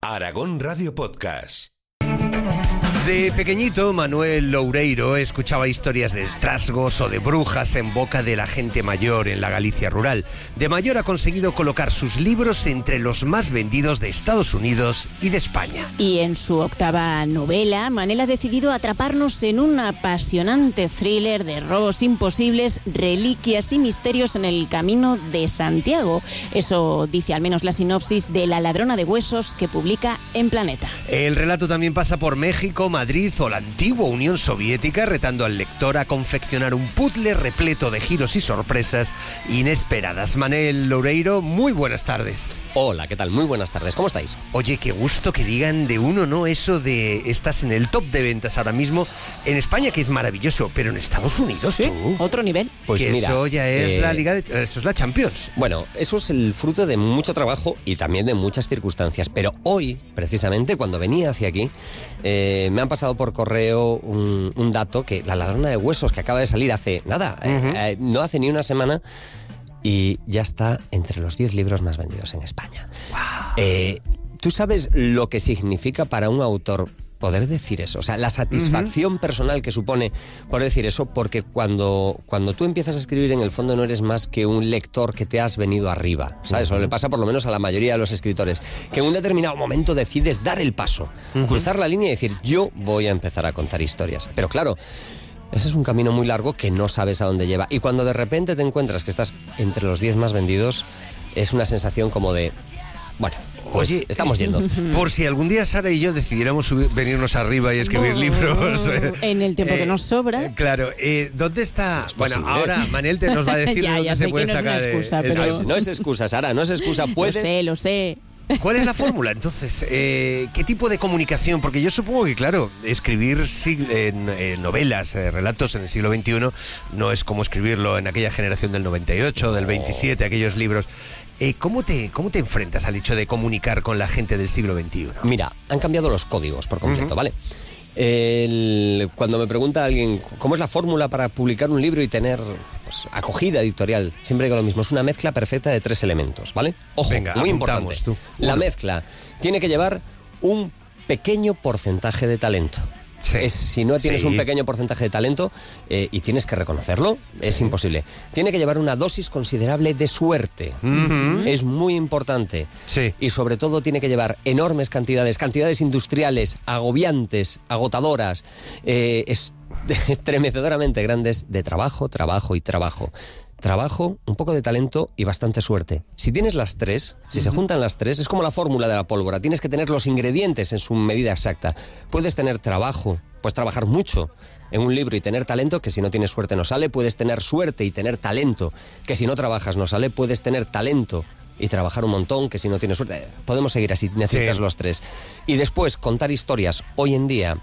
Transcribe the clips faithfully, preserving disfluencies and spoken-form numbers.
Aragón Radio Podcast. De pequeñito, Manuel Loureiro escuchaba historias de trasgos o de brujas en boca de la gente mayor en la Galicia rural. De mayor ha conseguido colocar sus libros entre los más vendidos de Estados Unidos y de España. Y en su octava novela, Manel ha decidido atraparnos en un apasionante thriller de robos imposibles, reliquias y misterios en el Camino de Santiago. Eso dice al menos la sinopsis de La ladrona de huesos que publica en Planeta. El relato también pasa por México, Madrid o la antigua Unión Soviética, retando al lector a confeccionar un puzzle repleto de giros y sorpresas inesperadas. Manel Loureiro, muy buenas tardes. Hola, ¿qué tal? Muy buenas tardes, ¿cómo estáis? Oye, qué gusto que digan de uno, ¿no? Eso de estás en el top de ventas ahora mismo en España, que es maravilloso, pero en Estados Unidos, ¿sí? ¿tú? Otro nivel. Pues que mira, eso ya es eh, la Liga de... Eso es la Champions. Bueno, eso es el fruto de mucho trabajo y también de muchas circunstancias, pero hoy, precisamente, cuando venía hacia aquí, eh, me han pasado por correo un, un dato que La ladrona de huesos, que acaba de salir hace nada, uh-huh. eh, eh, no hace ni una semana, y ya está entre los diez libros más vendidos en España. Wow. Eh, ¿Tú sabes lo que significa para un autor poder decir eso? O sea, la satisfacción uh-huh. personal que supone por decir eso, porque cuando, cuando tú empiezas a escribir, en el fondo no eres más que un lector que te has venido arriba, ¿sabes? Uh-huh. O le pasa por lo menos a la mayoría de los escritores, que en un determinado momento decides dar el paso, uh-huh. cruzar la línea y decir, yo voy a empezar a contar historias. Pero claro, ese es un camino muy largo que no sabes a dónde lleva. Y cuando de repente te encuentras que estás entre los diez más vendidos, es una sensación como de, bueno, pues Oye, estamos yendo. Por si algún día Sara y yo decidiéramos subir, venirnos arriba y escribir oh, libros. En el tiempo eh, que nos sobra. Eh, claro, eh, ¿dónde está? Es bueno, posible. Ahora Manel te nos va a decir ya, dónde ya se sé puede que no sacar. Es una excusa, el, pero... el, no es excusa, Sara, no es excusa. Puedes... Lo sé, lo sé. ¿Cuál es la fórmula, entonces? Eh, ¿Qué tipo de comunicación? Porque yo supongo que, claro, escribir eh, eh, novelas, eh, relatos en el siglo veintiuno no es como escribirlo en aquella generación del noventa y ocho, del veintisiete, aquellos libros. Eh, ¿cómo, te, ¿Cómo te enfrentas al hecho de comunicar con la gente del siglo veintiuno? Mira, han cambiado los códigos por completo, uh-huh. ¿vale? El, cuando me pregunta alguien cómo es la fórmula para publicar un libro y tener pues, acogida editorial, siempre digo lo mismo, es una mezcla perfecta de tres elementos, ¿vale? Ojo, Venga, muy importante. Tú. La mezcla tiene que llevar un pequeño porcentaje de talento. Sí. Es, si no tienes sí. un pequeño porcentaje de talento eh, y tienes que reconocerlo, es sí. imposible. Tiene que llevar una dosis considerable de suerte. Uh-huh. Es muy importante. Sí. Y sobre todo tiene que llevar enormes cantidades, cantidades industriales, agobiantes, agotadoras, eh, est- estremecedoramente grandes de trabajo, trabajo y trabajo. Trabajo, un poco de talento y bastante suerte. Si tienes las tres, si uh-huh. se juntan las tres, es como la fórmula de la pólvora. Tienes que tener los ingredientes en su medida exacta. Puedes tener trabajo, puedes trabajar mucho en un libro y tener talento, que si no tienes suerte no sale. Puedes tener suerte y tener talento, que si no trabajas no sale. Puedes tener talento y trabajar un montón, que si no tienes suerte... Podemos seguir así, necesitas sí. los tres. Y después, contar historias hoy en día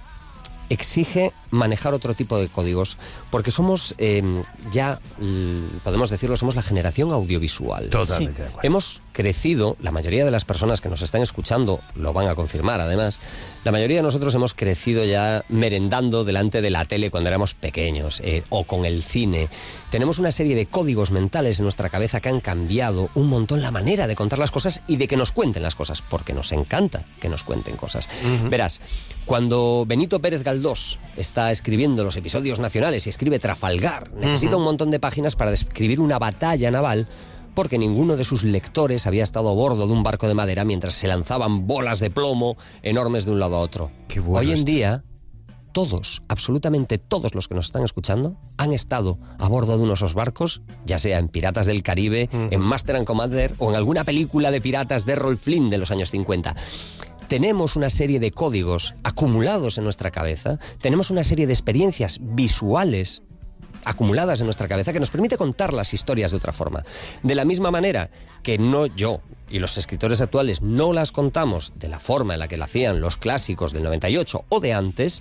exige manejar otro tipo de códigos, porque somos eh, ya, podemos decirlo, somos la generación audiovisual. Totalmente. Sí. Hemos crecido, la mayoría de las personas que nos están escuchando lo van a confirmar, además, la mayoría de nosotros hemos crecido ya merendando delante de la tele cuando éramos pequeños, eh, o con el cine. Tenemos una serie de códigos mentales en nuestra cabeza que han cambiado un montón la manera de contar las cosas y de que nos cuenten las cosas, porque nos encanta que nos cuenten cosas. Uh-huh. Verás, cuando Benito Pérez Galdós está escribiendo los episodios nacionales y escribe Trafalgar, necesita uh-huh. un montón de páginas para describir una batalla naval, porque ninguno de sus lectores había estado a bordo de un barco de madera mientras se lanzaban bolas de plomo enormes de un lado a otro. Qué bueno. Hoy en día, todos, absolutamente todos los que nos están escuchando, han estado a bordo de uno de esos barcos, ya sea en Piratas del Caribe, uh-huh. en Master and Commander o en alguna película de piratas de Errol Flynn de los años cincuenta. Tenemos una serie de códigos acumulados en nuestra cabeza, tenemos una serie de experiencias visuales acumuladas en nuestra cabeza que nos permite contar las historias de otra forma. De la misma manera que no yo y los escritores actuales no las contamos de la forma en la que la hacían los clásicos del noventa y ocho o de antes,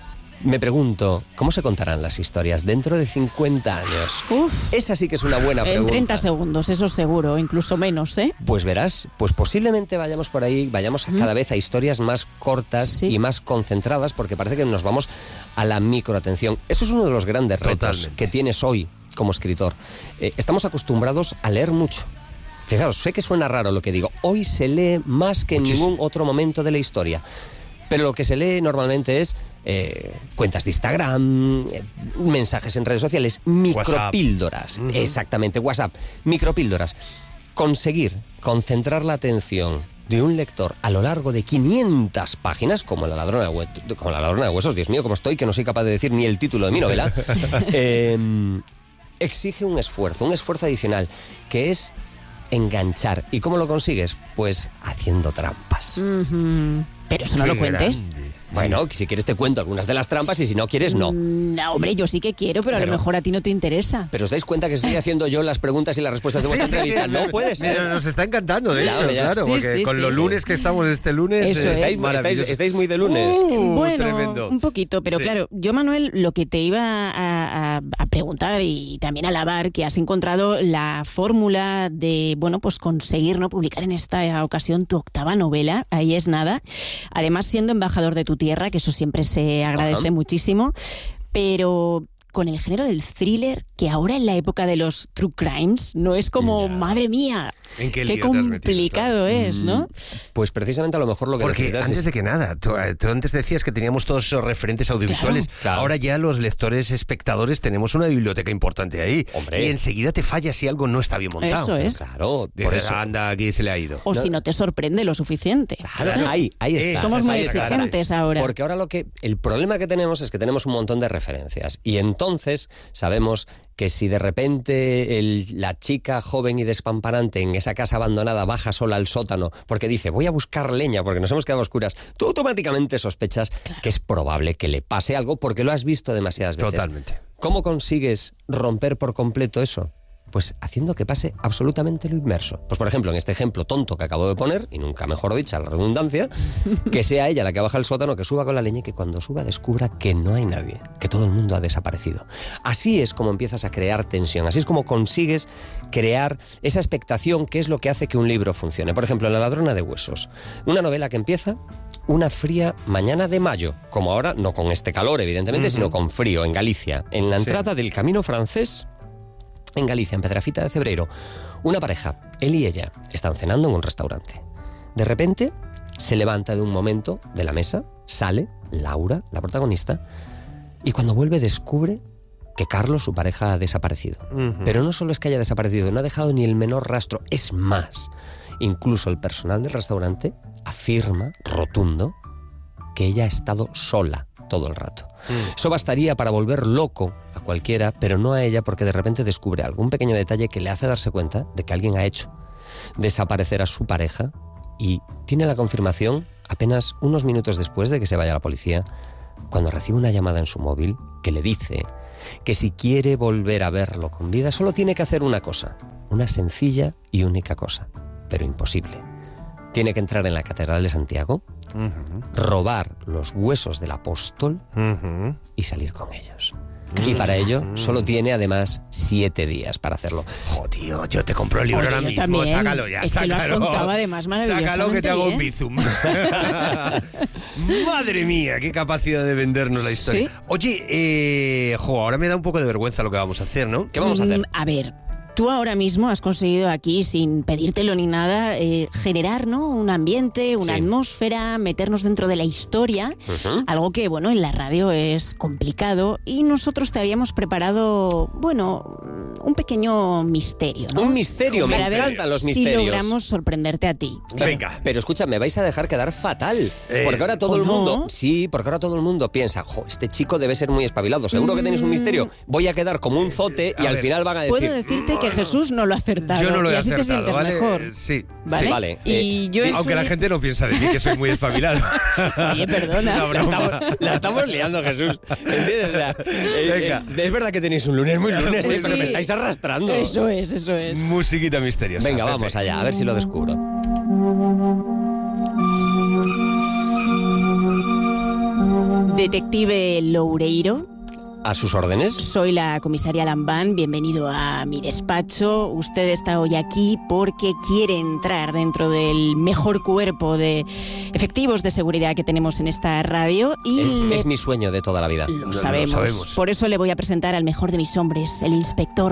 me pregunto, ¿cómo se contarán las historias dentro de cincuenta años? Uf, Esa sí que es una buena pregunta. En treinta segundos, eso seguro, incluso menos, ¿eh? Pues verás, pues posiblemente vayamos por ahí, vayamos a cada vez a historias más cortas sí. y más concentradas, porque parece que nos vamos a la microatención. Eso es uno de los grandes retos Totalmente. que tienes hoy como escritor. Eh, estamos acostumbrados a leer mucho. Fijaos, sé que suena raro lo que digo. Hoy se lee más que en Muchísimo. ningún otro momento de la historia. Pero lo que se lee normalmente es eh, cuentas de Instagram, eh, mensajes en redes sociales, micropíldoras. WhatsApp. Exactamente, WhatsApp, micropíldoras. Conseguir concentrar la atención de un lector a lo largo de quinientas páginas, como la ladrona de, hue- como la ladrona de huesos, Dios mío, como estoy, que no soy capaz de decir ni el título de mi novela, eh, exige un esfuerzo, un esfuerzo adicional, que es enganchar. ¿Y cómo lo consigues? Pues haciendo trampas. Ujú. Pero eso no Qué lo cuentes. grande. Bueno, si quieres te cuento algunas de las trampas y si no quieres, no. Mm, No, hombre, yo sí que quiero, pero, a Pero- lo mejor a ti no te interesa. Pero os dais cuenta que estoy haciendo yo las preguntas y las respuestas de vuestra Sí, sí, sí, entrevista. No puede ser. Mira, nos está encantando, de Ya, hecho, hombre, ya. claro, Sí, porque sí, con sí, los sí. lunes que estamos este lunes... Eso eh, es. Estáis, maravilloso. estáis- estáis muy de lunes. Uh, Bueno, tremendo. un poquito, pero Sí. claro, yo, Manuel, lo que te iba a, a- a preguntar y también a alabar, que has encontrado la fórmula de, bueno, pues conseguir no publicar en esta ocasión tu octava novela, ahí es nada. Además, siendo embajador de tu tierra, que eso siempre se agradece Ajá. muchísimo, pero con el género del thriller, que ahora en la época de los true crimes no es como, Ya. madre mía, ¿En qué qué lío te has metido, complicado claro? es, ¿no? Pues precisamente a lo mejor lo que Porque necesitas antes es... de que nada, tú, eh, tú antes decías que teníamos todos esos referentes audiovisuales. Claro, claro. Ahora ya los lectores, espectadores, tenemos una biblioteca importante ahí. Hombre. Y enseguida te falla si algo no está bien montado. Eso es. Claro, Dices, por eso... anda, aquí se le ha ido. O No. si no te sorprende lo suficiente. Claro, ahí, ahí está. Somos muy Ahí está. exigentes ahora. Porque ahora lo que el problema que tenemos es que tenemos un montón de referencias y entonces sabemos que si de repente el- la chica joven y despamparante en esa casa abandonada baja sola al sótano porque dice voy a buscar leña porque nos hemos quedado a oscuras, tú automáticamente sospechas que es probable que le pase algo porque lo has visto demasiadas veces. Totalmente. ¿Cómo consigues romper por completo eso? Pues haciendo que pase absolutamente lo inmerso. Pues por ejemplo, en este ejemplo tonto que acabo de poner, y nunca mejor dicha la redundancia, que sea ella la que baja al sótano, que suba con la leña y que cuando suba descubra que no hay nadie, que todo el mundo ha desaparecido. Así es como empiezas a crear tensión, así es como consigues crear esa expectación que es lo que hace que un libro funcione. Por ejemplo, en La ladrona de huesos, una novela que empieza una fría mañana de mayo, como ahora, no con este calor evidentemente, sino con frío, en Galicia, en la entrada del Camino Francés. En Galicia, en Pedrafita de Cebreiro, una pareja, él y ella, están cenando en un restaurante. De repente, se levanta de un momento de la mesa, sale Laura, la protagonista, y cuando vuelve descubre que Carlos, su pareja, ha desaparecido. Ujú. Pero no solo es que haya desaparecido, no ha dejado ni el menor rastro, es más. Incluso el personal del restaurante afirma, rotundo, que ella ha estado sola todo el rato. Eso bastaría para volver loco a cualquiera, pero no a ella porque de repente descubre algún pequeño detalle que le hace darse cuenta de que alguien ha hecho desaparecer a su pareja y tiene la confirmación apenas unos minutos después de que se vaya la policía, cuando recibe una llamada en su móvil que le dice que si quiere volver a verlo con vida solo tiene que hacer una cosa, una sencilla y única cosa, pero imposible. Tiene que entrar en la Catedral de Santiago, Ujú, robar los huesos del apóstol ujú. y salir con ellos. Y para ello solo tiene además siete días para hacerlo. Joder, yo te compro el libro Oye, ahora yo mismo. también. Sácalo ya, Es que lo has sácalo. contado además Sácalo que te maravillosamente hago un bien. bizum. Madre mía, qué capacidad de vendernos la historia. Sí. Oye, eh, jo, ahora me da un poco de vergüenza lo que vamos a hacer, ¿no? ¿Qué vamos a hacer? Mm, A ver, tú ahora mismo has conseguido aquí, sin pedírtelo ni nada, eh, generar, ¿no?, un ambiente, una Sí. atmósfera, meternos dentro de la historia, Ujú. algo que, bueno, en la radio es complicado y nosotros te habíamos preparado, bueno, un pequeño misterio, ¿no? Un misterio, me Para ver encantan los si misterios. logramos sorprenderte a ti. Claro, Venga. Pero escucha, me vais a dejar quedar fatal. Eh, porque ahora todo ¿o el no? mundo. Sí, porque ahora todo el mundo piensa, jo, este chico debe ser muy espabilado. Seguro que tenéis un misterio. Voy a quedar como un zote y A al ver, final van a decir. Puedo decirte que Jesús no lo ha acertado. Yo no lo he y así acertado, te sientes ¿vale? mejor. Eh, Sí. ¿Vale? sí. Vale, Y eh, yo en Aunque su la di- gente no piensa de mí que soy muy espabilado. Oye, perdona. Es una La broma. estamos, la estamos liando, Jesús. ¿Entiendes? O sea, eh, Venga. eh, es verdad que tenéis un lunes muy lunes, Pues eh, pero sí. me estáis arrastrando. Eso es, eso es. Musiquita misteriosa. Venga, Pepe. vamos allá, a ver si lo descubro. Detective Loureiro, ¿A sus órdenes? soy la comisaria Lambán, bienvenido a mi despacho. Usted está hoy aquí porque quiere entrar dentro del mejor cuerpo de efectivos de seguridad que tenemos en esta radio y Es, le- es mi sueño de toda la vida. lo, Lo sabemos. sabemos. Por eso le voy a presentar al mejor de mis hombres, el inspector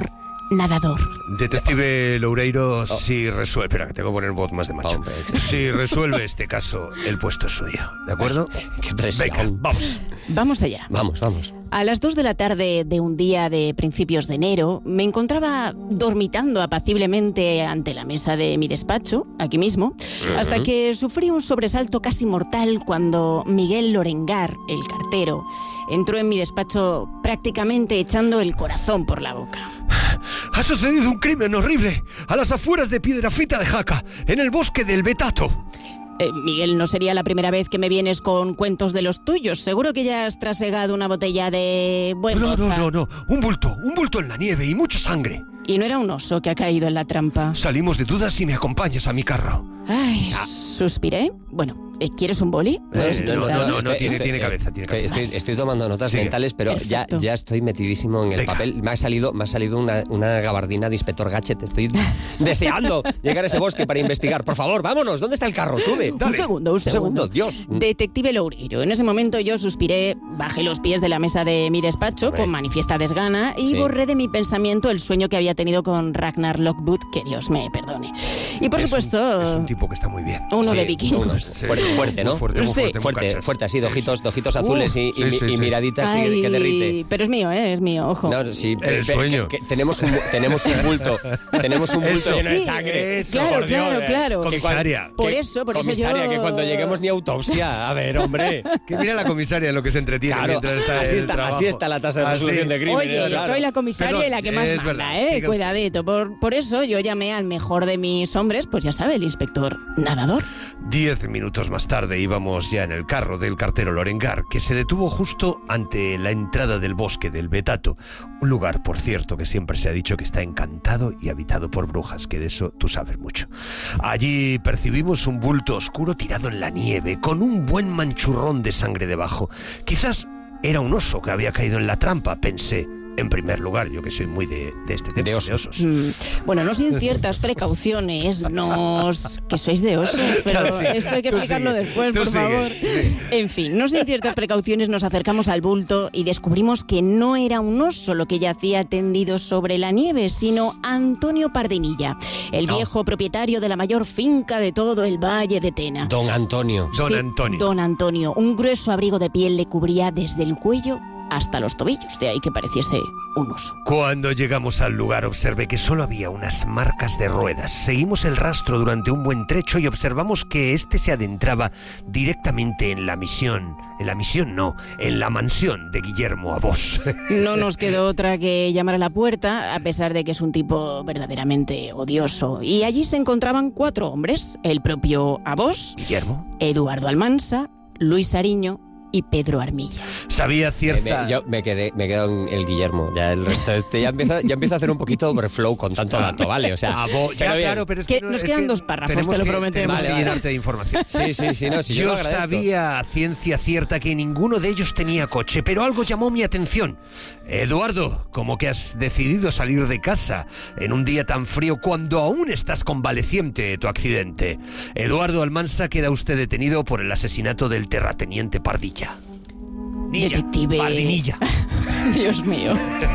nadador. Detective Loureiro, oh. si resuelve... Espera, que tengo que poner voz más de macho. Hombre. Si resuelve este caso, el puesto es suyo, ¿de acuerdo? Qué presión. Venga, vamos. Vamos allá. Vamos, vamos. A las dos de la tarde de un día de principios de enero, me encontraba dormitando apaciblemente ante la mesa de mi despacho, aquí mismo, uh-huh. hasta que sufrí un sobresalto casi mortal cuando Miguel Lorengar, el cartero, entró en mi despacho prácticamente echando el corazón por la boca. Ha sucedido un crimen horrible a las afueras de Piedrafita de Jaca, en el bosque del Betato. Eh, Miguel, no sería la primera vez que me vienes con cuentos de los tuyos. Seguro que ya has trasegado una botella de buen No, vodka. no, no, no. Un bulto, un bulto en la nieve y mucha sangre. Y no era un oso que ha caído en la trampa. Salimos de dudas y me acompañas a mi carro. Ay, ah. suspiré. Bueno, ¿quieres un boli? Eh, no, no, no, no, estoy, tiene, estoy, tiene cabeza, tiene cabeza. Estoy, estoy tomando notas Sigue. mentales, pero ya, ya estoy metidísimo en el Venga. papel. Me ha salido, me ha salido una, una gabardina de Inspector Gadget. Estoy deseando llegar a ese bosque para investigar. Por favor, vámonos. ¿Dónde está el carro? Sube. Un segundo, un segundo. Un segundo, Dios. Detective Loureiro. En ese momento yo suspiré, bajé los pies de la mesa de mi despacho Hombre. con manifiesta desgana y Sí. borré de mi pensamiento el sueño que había tenido con Ragnar Lockwood, que Dios me perdone. Y por Es supuesto... Un, es un tipo que está muy bien. Uno Sí, de vikingos. uno. Fuerte, fuerte, ¿no? Muy fuerte, muy Sí. fuerte, muy Fuerte, canchas. fuerte así, de Sí, ojitos, sí. de ojitos Uh, azules y, y, sí, sí, y sí. miraditas así Ay, que derrite. pero es mío, ¿eh? Es mío, ojo. No, sí, El pe- pe- sueño. que- que tenemos, un, tenemos un bulto, tenemos un bulto Eso. lleno de Sí, sangre. eso, claro, por Dios, claro, eh. claro. Que cuan- Comisaria. Por que- eso, por eso comisaria, yo- que cuando lleguemos ni autopsia. A ver, hombre. Que mira la comisaria en lo que se entretiene Claro, mientras está así el está, trabajo. así está la tasa de Así. resolución de crímenes. Oye, claro. soy la comisaria Perdón, y la que más es manda, verdad. ¿eh? Siga Cuidadito. Por, por eso yo llamé al mejor de mis hombres, pues ya sabe, el inspector nadador. Diez minutos más tarde íbamos ya en el carro del cartero Lorengar, que se detuvo justo ante la entrada del bosque del Betato. Un lugar, por cierto, que siempre se ha dicho que está encantado y habitado por brujas, que de eso tú sabes mucho. Allí percibimos un bulto oscuro tirado en la nieve, con un buen manchurrón de sangre debajo. Quizás era un oso que había caído en la trampa, pensé. En primer lugar, yo que soy muy de, de este tema, De osos. de osos. Mm, Bueno, no sin ciertas precauciones, no os- que sois de osos, pero Sí, esto hay que tú explicarlo sigue, después, tú por sigue, favor. sí. En fin, no sin ciertas precauciones nos acercamos al bulto y descubrimos que no era un oso lo que yacía tendido sobre la nieve, sino Antonio Pardinilla, el No. viejo propietario de la mayor finca de todo el Valle de Tena. Don Antonio. Don Sí, Antonio. Don Antonio. Un grueso abrigo de piel le cubría desde el cuello hasta los tobillos, de ahí que pareciese un oso. Cuando llegamos al lugar observé que solo había unas marcas de ruedas. Seguimos el rastro durante un buen trecho y observamos que este se adentraba directamente en la misión. En la misión no, en la mansión de Guillermo Abós. No nos quedó otra que llamar a la puerta, a pesar de que es un tipo verdaderamente odioso. Y allí se encontraban cuatro hombres, el propio Abós, ¿Guillermo? Eduardo Almansa, Luis Ariño y Pedro Armilla. Sabía Eh, cierta... me, yo me quedé, me quedo en el Guillermo. Ya el resto este, ya empieza, ya empieza a hacer un poquito overflow con tanto dato, ¿vale? O sea, Abo- ya, pero bien. claro, pero es Que que... no- nos es quedan que dos párrafos, tenemos te lo que- prometemos. tenemos Vale, que vale. llenarte de información. Sí, sí, sí, no, si yo, Yo lo agradezco. sabía a ciencia cierta que ninguno de ellos tenía coche, pero algo llamó mi atención. Eduardo, ¿cómo que has decidido salir de casa en un día tan frío cuando aún estás convaleciente de tu accidente? Eduardo Almansa, queda usted detenido por el asesinato del terrateniente Pardilla. Nilla, Detective. Pardinilla. Dios mío.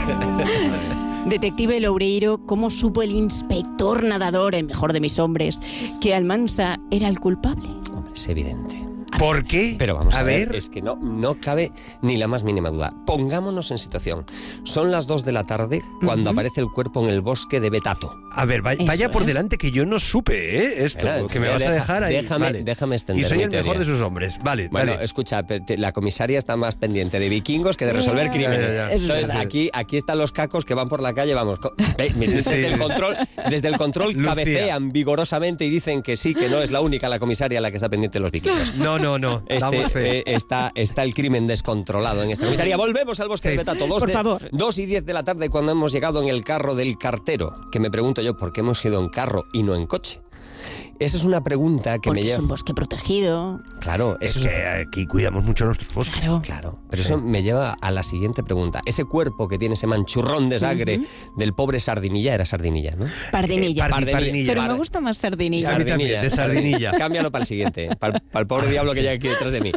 Detective Loureiro, ¿cómo supo el inspector nadador, el mejor de mis hombres, que Almansa era el culpable? Hombre, es evidente. ¿Por qué? Pero vamos a, a ver, ver. es que no, no cabe ni la más mínima duda. Pongámonos en situación. Son las dos de la tarde cuando Ujú. aparece el cuerpo en el bosque de Betato. A ver, vaya, Eso vaya por es. delante que yo no supe, ¿eh? Esto, Espera, que me vas deja- a dejar ahí. déjame- Vale. déjame extender Y soy mi el mejor teoría. de sus hombres. Vale, Bueno, dale. escucha, pe- te- la comisaria está más pendiente de vikingos que de resolver Ya, crímenes. ya, ya. Es Entonces, verdad. aquí, aquí están los cacos que van por la calle, vamos. co- ve, mira, desde, Sí. el control, desde el control Lucía. cabecean vigorosamente y dicen que sí, que no es la única la comisaria la que está pendiente de los vikingos. No, no, no. Este, Damos fe. eh, está, está el crimen descontrolado en esta comisaría. Volvemos al bosque Sí. de Betato. Dos Por de- favor. Dos y diez de la tarde cuando hemos llegado en el carro del cartero. Que me pregunto yo, ¿por qué hemos ido en carro y no en coche? Esa es una pregunta que Porque me es lleva... un bosque protegido. Claro, Es eso es... que aquí cuidamos mucho nuestros bosques. Claro. Claro, pero eso me lleva a la siguiente pregunta. Ese cuerpo que tiene ese manchurrón de sangre del pobre Sardinilla, era Sardinilla, ¿no? Pardinilla. Eh, Pardi- Pardinilla. Pero me Par- gusta más Sardinilla. A mí también, de Sardinilla. Cámbialo para el siguiente, para, para el pobre diablo que llega aquí detrás de mí.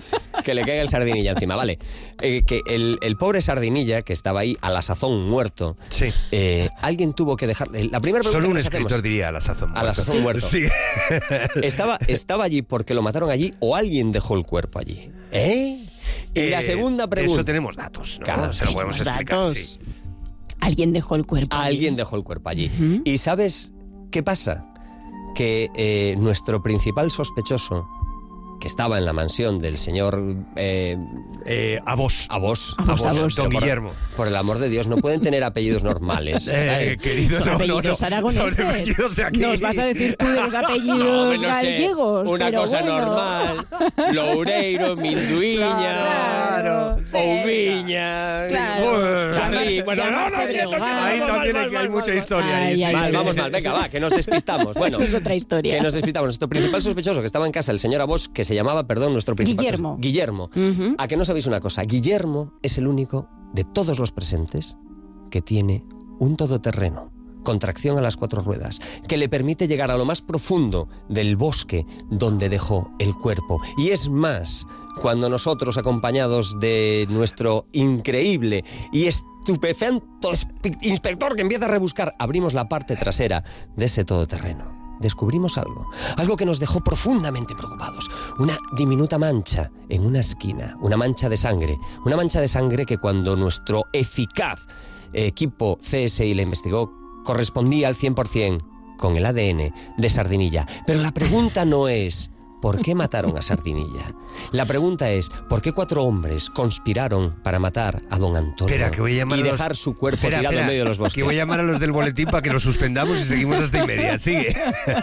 que le caiga el Sardinilla encima, vale. Eh, que el, el pobre Sardinilla, que estaba ahí a la sazón muerto, Sí. eh, alguien tuvo que dejar... La primera pregunta Solo que un nos escritor hacemos, diría a la sazón muerto. a la sazón muerto. Sí. ¿Estaba, ¿Estaba allí porque lo mataron allí o alguien dejó el cuerpo allí? ¿Eh? Y Eh, la segunda de pregunta... Eso tenemos datos, ¿no? Claro, Se lo podemos tenemos explicar, datos. sí. Alguien dejó el cuerpo. ahí. Alguien dejó el cuerpo allí. ¿Y sabes qué pasa? Que eh, nuestro principal sospechoso, que estaba en la mansión del señor eh, Eh, a vos. Abos, Abos, Abos, Abos. don por- Guillermo. Por el amor de Dios, no pueden tener apellidos normales. Eh, querido, Son no, no, apellidos no. aragoneses. Son apellidos de aquí. Nos vas a decir tú de los apellidos No, no sé, gallegos. una pero cosa bueno. normal. Loureiro, Minduiña, Claro, sí. Ouviña, Claro. Charly. Llamarse- Bueno, no, no, llamarse mira, Breogán. Ahí mal, también mal, hay, mal, hay mal, mucha mal. historia. Ay, ahí, sí. ay, Mal, ay. vamos mal, venga, va, que nos despistamos. Bueno, Eso es otra historia. que nos despistamos. Nuestro principal sospechoso que estaba en casa, el señor Abos, que se llamaba, perdón, nuestro principal... Guillermo. Guillermo. Ujú. ¿A que no sabéis una cosa? Guillermo es el único de todos los presentes que tiene un todoterreno con tracción a las cuatro ruedas, que le permite llegar a lo más profundo del bosque donde dejó el cuerpo. Y es más, cuando nosotros, acompañados de nuestro increíble y estupefacto espe- inspector que empieza a rebuscar, abrimos la parte trasera de ese todoterreno, descubrimos algo, algo que nos dejó profundamente preocupados. Una diminuta mancha en una esquina, una mancha de sangre, una mancha de sangre que cuando nuestro eficaz equipo C S I la investigó, correspondía al cien por ciento con el A D N de Sardinilla. Pero la pregunta no es ¿por qué mataron a Sardinilla? La pregunta es ¿por qué cuatro hombres conspiraron para matar a don Antonio Espera, que voy a llamar y a los- dejar su cuerpo Espera, tirado espera, en medio de los bosques? Que voy a llamar a los del boletín para que lo suspendamos y seguimos hasta y media. Sigue.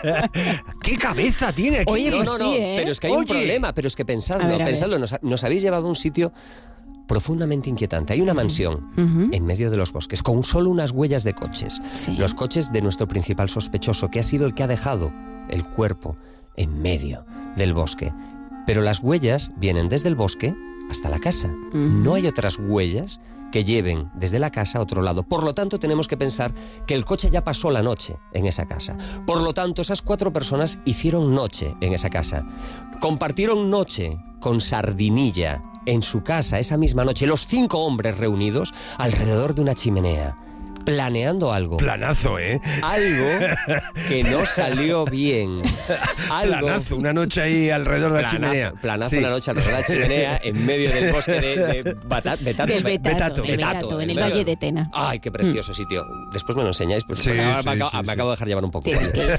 ¿Qué cabeza tiene aquí? Oye, No, pues no, no, sí, ¿eh? pero es que hay un Oye. problema, pero es que pensadlo, A ver, a ver. pensadlo, nos, nos habéis llevado a un sitio profundamente inquietante. Hay una mansión Ujú. en medio de los bosques con solo unas huellas de coches. Sí. Los coches de nuestro principal sospechoso, que ha sido el que ha dejado el cuerpo en medio del bosque. Pero las huellas vienen desde el bosque hasta la casa. Ujú. No hay otras huellas que lleven desde la casa a otro lado. Por lo tanto, tenemos que pensar que el coche ya pasó la noche en esa casa. Por lo tanto, esas cuatro personas hicieron noche en esa casa. Compartieron noche con Sardinilla en su casa esa misma noche. Los cinco hombres reunidos alrededor de una chimenea, planeando algo. Planazo, ¿eh? algo que no salió bien. Algo... Planazo, una noche ahí alrededor de la Planazo, chimenea. planazo Sí. una noche alrededor de la chimenea en medio del bosque de, de Bata- Betato, Del Be- Betato, del Betato, Betato, en el medio- Valle de Tena. Ay, qué precioso sitio. Después me lo enseñáis, porque Sí, ahora sí, me, acabo, sí, me sí. acabo de dejar llevar un poco. Tienes que ir.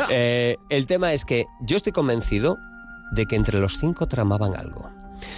Eh, el tema es que yo estoy convencido de que entre los cinco tramaban algo.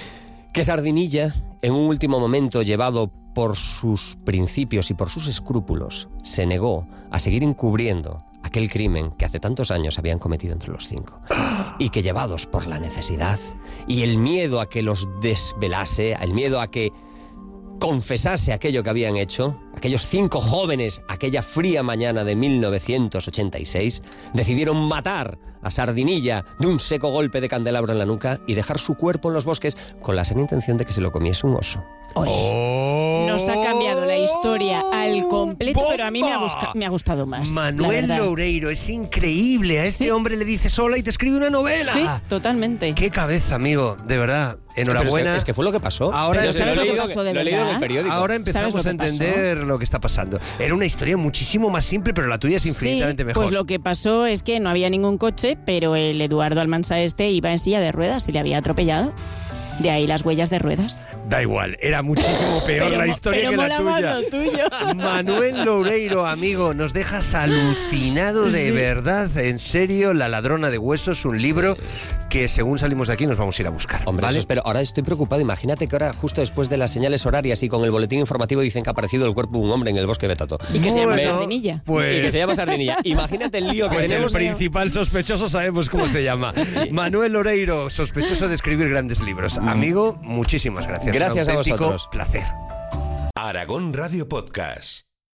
Que Sardinilla, en un último momento llevado por sus principios y por sus escrúpulos, se negó a seguir encubriendo aquel crimen que hace tantos años habían cometido entre los cinco. Y que llevados por la necesidad y el miedo a que los desvelase, el miedo a que confesase aquello que habían hecho, aquellos cinco jóvenes, aquella fría mañana de mil novecientos ochenta y seis, decidieron matar a Sardinilla de un seco golpe de candelabro en la nuca y dejar su cuerpo en los bosques con la sana intención de que se lo comiese un oso. Oye, Oh, nos ha cambiado la historia al completo, pero a mí me ha, ¡bomba! busca- me ha gustado más. la Manuel verdad. Loureiro, es increíble. A este Sí. hombre le dices hola y te escribe una novela. Sí, totalmente. Qué cabeza, amigo, de verdad. Pero Enhorabuena. es que, es que fue lo que pasó. Ahora Pero es- lo he ¿sabes lo que leído, pasó de lo he leído en el verdad? periódico. Ahora ¿Sabes empezamos lo a que pasó? entender lo que está pasando. Era una historia muchísimo más simple, pero la tuya es Sí, infinitamente mejor. pues lo que pasó es que no había ningún coche, pero el Eduardo Almansa este iba en silla de ruedas y le había atropellado. De ahí las huellas de ruedas. Da igual, era muchísimo peor Pero la mo- historia pero que la mola más tuya. lo tuyo. Manuel Loureiro, amigo, nos dejas alucinado de Sí. verdad, en serio, La ladrona de huesos, un libro que según salimos de aquí nos vamos a ir a buscar. Hombre, ¿vale? eso espero. Ahora estoy preocupado. Imagínate que ahora, justo después de las señales horarias y con el boletín informativo, dicen que ha aparecido el cuerpo de un hombre en el bosque de Betato. Y que se llama Bueno, Sardinilla. Pues, Y que se llama Sardinilla. Imagínate el lío que pues el tenemos. principal sospechoso sabemos cómo se llama. Manuel Loureiro, sospechoso de escribir grandes libros. Amigo, muchísimas gracias. Gracias Un a auténtico vosotros. placer. Aragón Radio Podcast.